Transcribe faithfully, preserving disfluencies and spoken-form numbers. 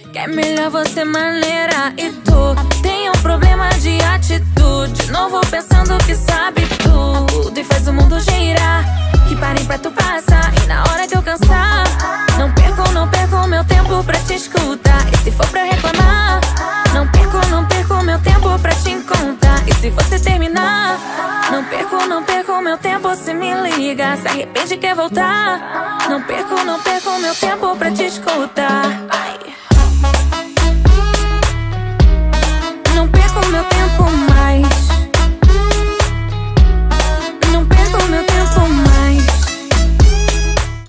Que é melhor você maneira e tu tem um problema de atitude. Novo pensando que sabe tudo e faz o mundo girar. Que parem pra tu passar e na hora que eu cansar, não perco, não perco meu tempo pra te escutar. E se for pra reclamar, não perco, não perco meu tempo pra te encontrar. E se você terminar, não perco, não perco meu tempo se me liga. Se arrepende e quer voltar, não perco, não perco meu tempo pra te escutar. Ai.